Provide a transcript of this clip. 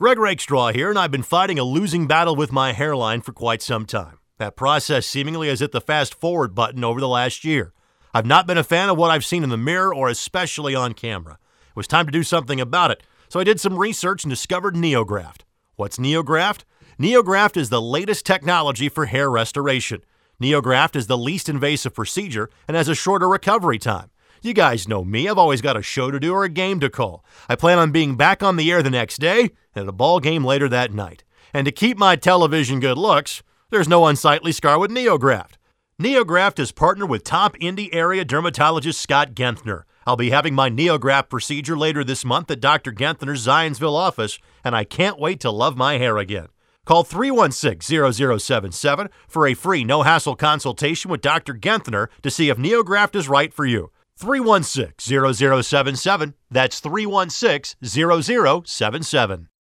Greg Rakestraw here, and I've been fighting a losing battle with my hairline for quite some time. That process seemingly has hit the fast-forward button over the last year. I've not been a fan of what I've seen in the mirror or especially on camera. It was time to do something about it, so I did some research and discovered NeoGraft. What's NeoGraft? NeoGraft is the latest technology for hair restoration. NeoGraft is the least invasive procedure and has a shorter recovery time. You guys know me. I've always got a show to do or a game to call. I plan on being back on the air the next day and at a ball game later that night. And to keep my television good looks, there's no unsightly scar with NeoGraft. NeoGraft is partnered with top Indy area dermatologist Scott Genthner. I'll be having my NeoGraft procedure later this month at Dr. Genthner's Zionsville office, and I can't wait to love my hair again. Call 316-0077 for a free no-hassle consultation with Dr. Genthner to see if NeoGraft is right for you. 316-0077. That's 316-0077.